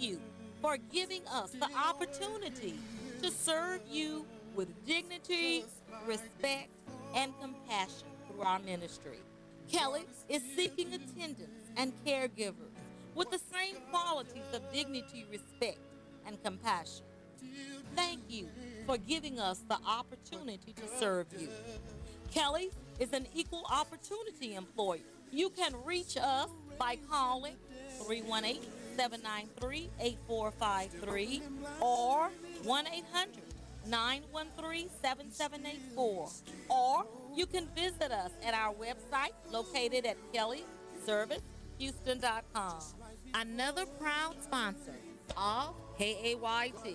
you for giving us the opportunity to serve you with dignity, respect, and compassion through our ministry. Kelly is seeking attendants and caregivers with the same qualities of dignity, respect, and compassion. Thank you for giving us the opportunity to serve you. Kelly is an equal opportunity employer. You can reach us by calling 318 793 8453 or 1 800 913 7784. Or you can visit us at our website located at kellyservicehouston.com. Another proud sponsor of KAYT.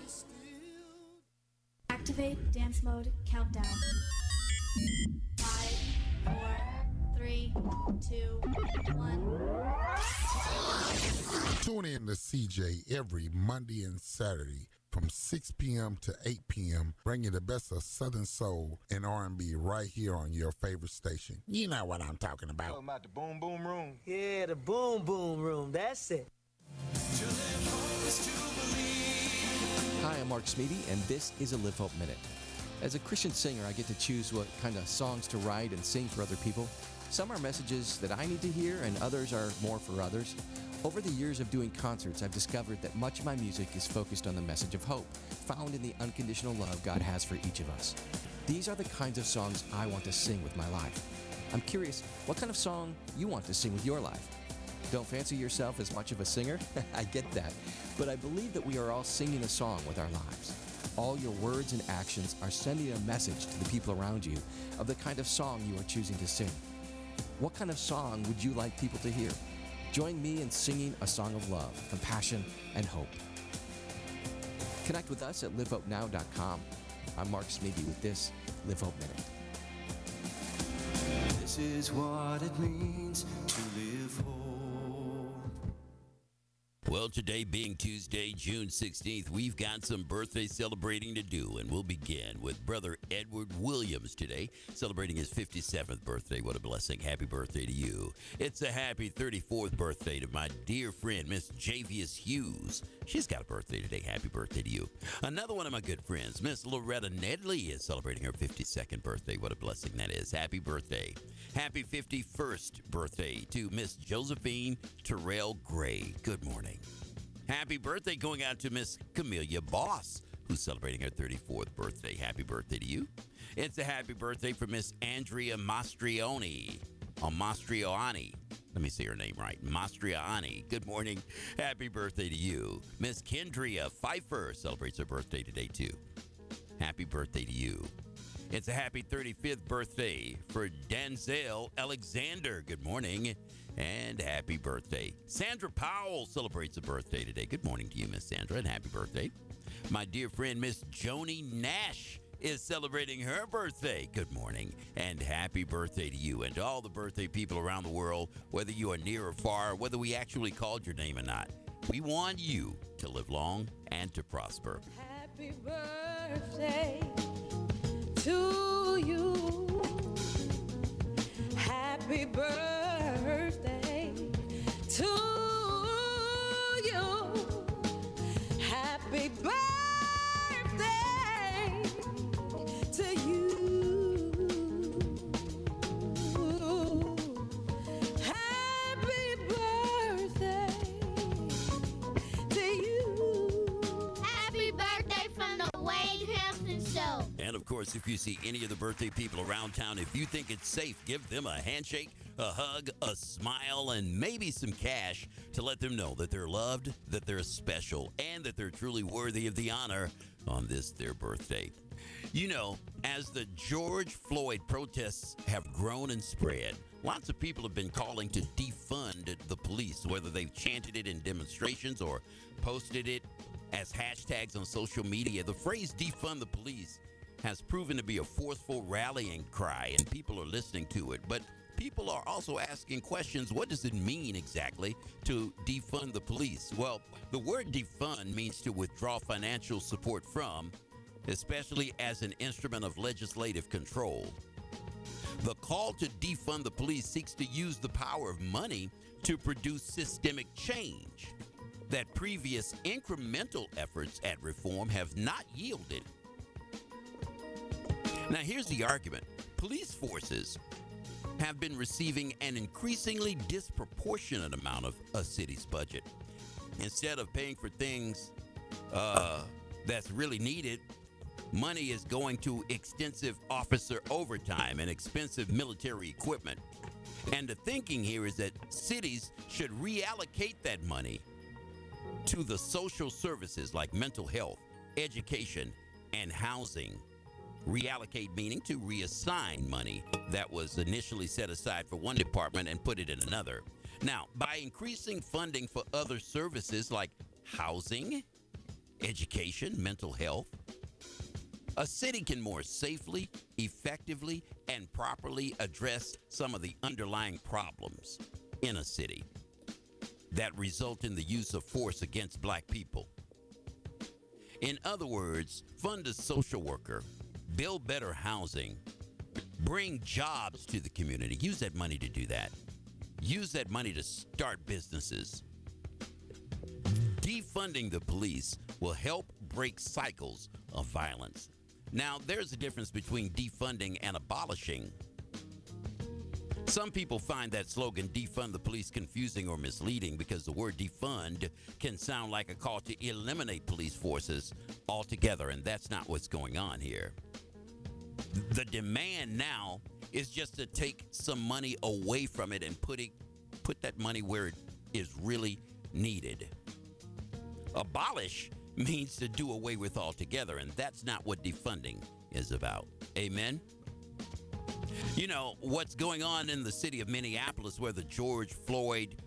Activate dance mode countdown. 5, 4, 3, 2, 1. Tune in to CJ every Monday and Saturday from 6 p.m. to 8 p.m., bringing the best of Southern Soul and R&B right here on your favorite station. You know what I'm talking about. Talking about the Boom Boom Room. Yeah, the Boom Boom Room. That's it. Hi, I'm Mark Smeedy, and this is a Live Hope Minute. As a Christian singer, I get to choose what kind of songs to write and sing for other people. Some are messages that I need to hear, and others are more for others. Over the years of doing concerts, I've discovered that much of my music is focused on the message of hope, found in the unconditional love God has for each of us. These are the kinds of songs I want to sing with my life. I'm curious, what kind of song you want to sing with your life? Don't fancy yourself as much of a singer? I get that. But I believe that we are all singing a song with our lives. All your words and actions are sending a message to the people around you of the kind of song you are choosing to sing. What kind of song would you like people to hear? Join me in singing a song of love, compassion, and hope. Connect with us at livehopenow.com. I'm Mark Smeedy with this Live Hope Minute. This is what it means to live hope. Well, today being Tuesday, June 16th, we've got some birthday celebrating to do, and we'll begin with Brother Edward Williams today, celebrating his 57th birthday. What a blessing. Happy birthday to you. It's a happy 34th birthday to my dear friend, Miss Javius Hughes. She's got a birthday today. Happy birthday to you. Another one of my good friends, Miss Loretta Nedley, is celebrating her 52nd birthday. What a blessing that is. Happy birthday. Happy 51st birthday to Miss Josephine Terrell Gray. Good morning. Happy birthday going out to Miss Camelia Boss, who's celebrating her 34th birthday. Happy birthday to you. It's a happy birthday for Miss Andrea Mastriani. Mastriani. Let me say her name right. Mastriani. Good morning. Happy birthday to you. Miss Kendria Pfeiffer celebrates her birthday today, too. Happy birthday to you. It's a happy 35th birthday for Denzel Alexander. Good morning and happy birthday. Sandra Powell celebrates a birthday today. Good morning to you, Miss Sandra, and happy birthday. My dear friend, Miss Joni Nash, is celebrating her birthday. Good morning and happy birthday to you and to all the birthday people around the world, whether you are near or far, whether we actually called your name or not. We want you to live long and to prosper. Happy birthday to you. Happy birthday to you. Happy birthday to you. Happy birthday to you. Happy birthday from the Wade Hampton Show. And of course, if you see any of the birthday people around town, if you think it's safe, give them a handshake, a hug, a smile, and maybe some cash to let them know that they're loved, that they're special, and that they're truly worthy of the honor on this, their birthday. You know, as the George Floyd protests have grown and spread, lots of people have been calling to defund the police, whether they've chanted it in demonstrations or posted it as hashtags on social media. The phrase defund the police has proven to be a forceful rallying cry, and people are listening to it. But people are also asking questions. What does it mean exactly to defund the police? Well, the word defund means to withdraw financial support from, especially as an instrument of legislative control. The call to defund the police seeks to use the power of money to produce systemic change. that previous incremental efforts at reform have not yielded. Now, here's the argument. Police forces have been receiving an increasingly disproportionate amount of a city's budget. Instead of paying for things that's really needed, money is going to extensive officer overtime and expensive military equipment. And the thinking here is that cities should reallocate that money to the social services like mental health, education, and housing. Reallocate meaning to reassign money that was initially set aside for one department and put it in another. Now, by increasing funding for other services like housing, education, mental health, a city can more safely, effectively, and properly address some of the underlying problems in a city that result in the use of force against black people. In other words, fund a social worker, build better housing, bring jobs to the community. Use that money to do that. Use that money to start businesses. Defunding the police will help break cycles of violence. Now, there's a difference between defunding and abolishing. Some people find that slogan, defund the police, confusing or misleading because the word defund can sound like a call to eliminate police forces altogether, and that's not what's going on here. The demand now is just to take some money away from it and put that money where it is really needed. Abolish means to do away with altogether, and that's not what defunding is about. Amen? You know, what's going on in the city of Minneapolis where the George Floyd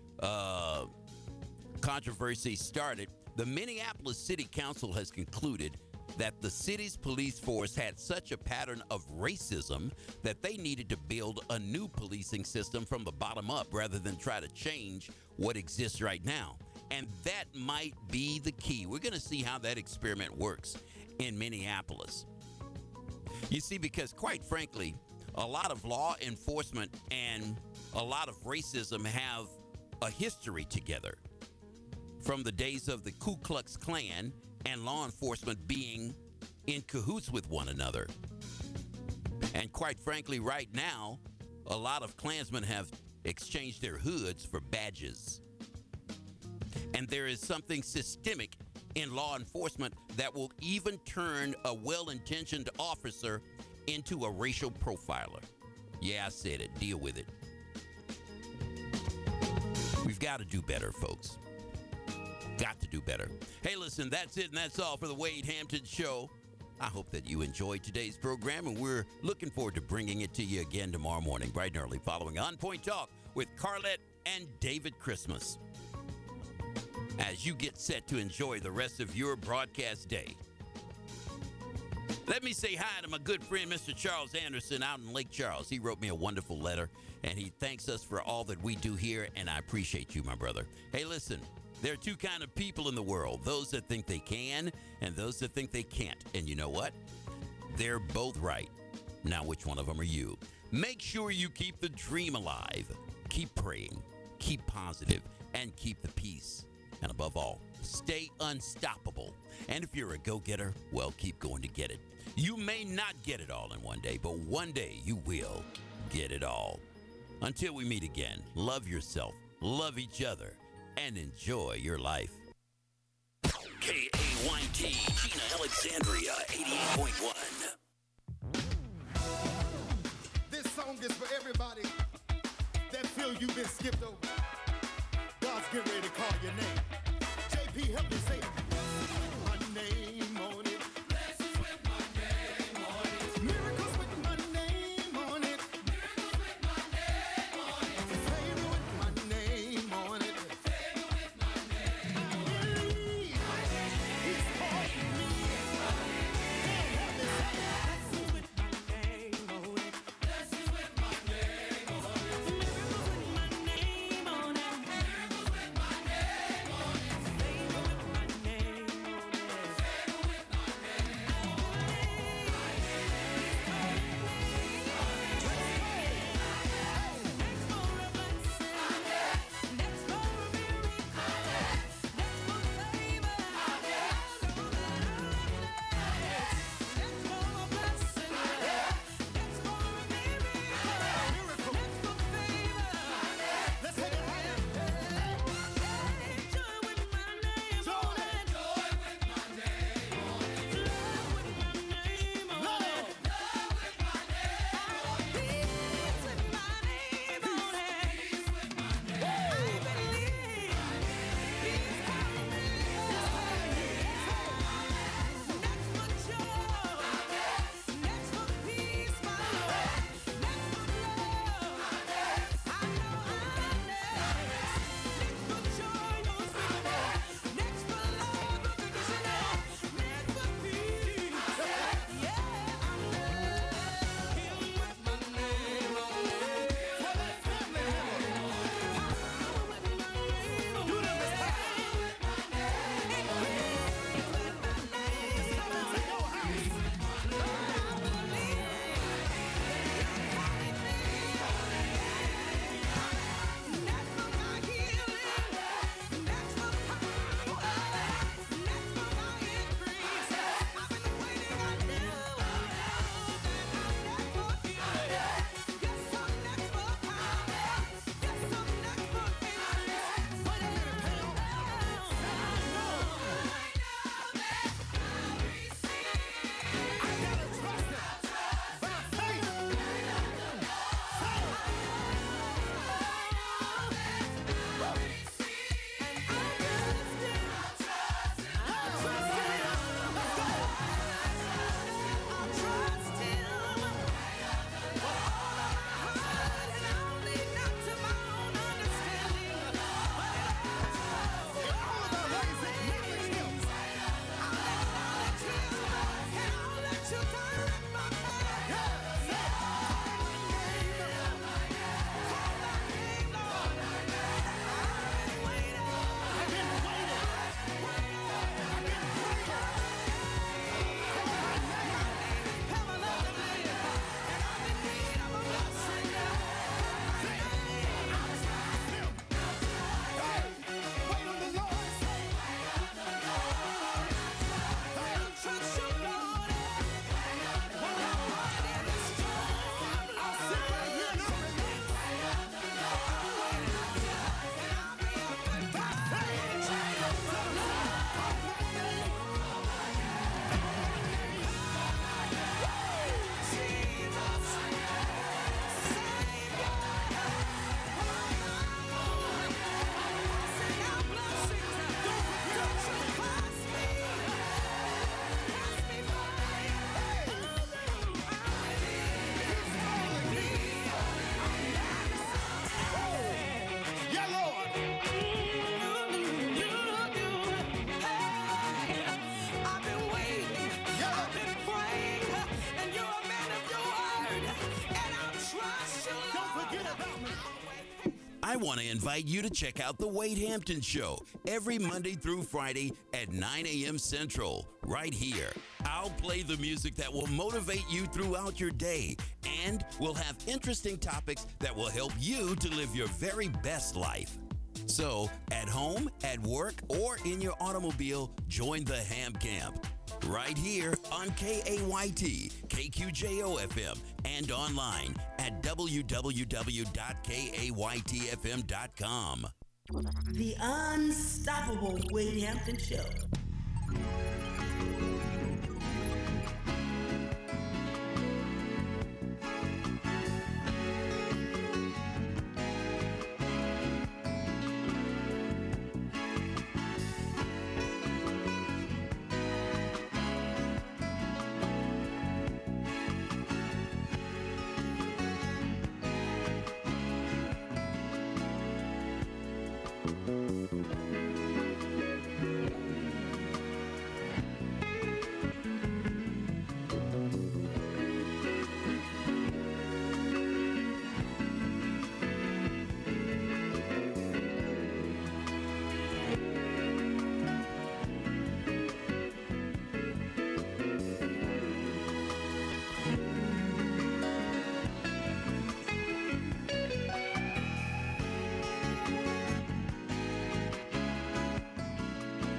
controversy started, the Minneapolis City Council has concluded that the city's police force had such a pattern of racism that they needed to build a new policing system from the bottom up rather than try to change what exists right now. And that might be the key. We're going to see how that experiment works in Minneapolis. You see, because quite frankly, a lot of law enforcement and a lot of racism have a history together from the days of the Ku Klux Klan and law enforcement being in cahoots with one another. And quite frankly, right now, a lot of Klansmen have exchanged their hoods for badges. And there is something systemic in law enforcement that will even turn a well-intentioned officer into a racial profiler. Yeah, I said it. Deal with it. We've got to do better, folks. Got to do better. Hey, listen, that's it, and that's all for the Wade Hampton Show. I hope that you enjoyed today's program, and we're looking forward to bringing it to you again tomorrow morning, bright and early, following On Point Talk with Carlette and David Christmas. As you get set to enjoy the rest of your broadcast day, let me say hi to my good friend, Mr. Charles Anderson, out in Lake Charles. He wrote me a wonderful letter, and he thanks us for all that we do here, and I appreciate you, my brother. Hey, listen, there are two kinds of people in the world, those that think they can and those that think they can't. And you know what? They're both right. Now, which one of them are you? Make sure you keep the dream alive. Keep praying, keep positive, and keep the peace. And above all, stay unstoppable. And if you're a go-getter, well, keep going to get it. You may not get it all in one day, but one day you will get it all. Until we meet again, love yourself, love each other, and enjoy your life. KAYT, Gina Alexandria, 88.1. This song is for everybody that feel you've been skipped over. God's getting ready to call your name. JP, help me say it. My name on it. Blessings with my name on it. Miracles with my name on it. Miracles with my name on it. Favor with my name on it. Favor with my name on it. I believe He's calling me. Blessings with my name on it. Blessings with my name on it. Miracles with my name on it. Miracles with my name on it. Favor with my name. I want to invite you to check out The Wade Hampton Show every Monday through Friday at 9 a.m. Central, right here. I'll play the music that will motivate you throughout your day, and we'll have interesting topics that will help you to live your very best life. So, at home, at work, or in your automobile, join the Ham Camp. Right here on KAYT, KQJO-FM, and online at www.kaytfm.com. The Unstoppable Wade Hampton Show.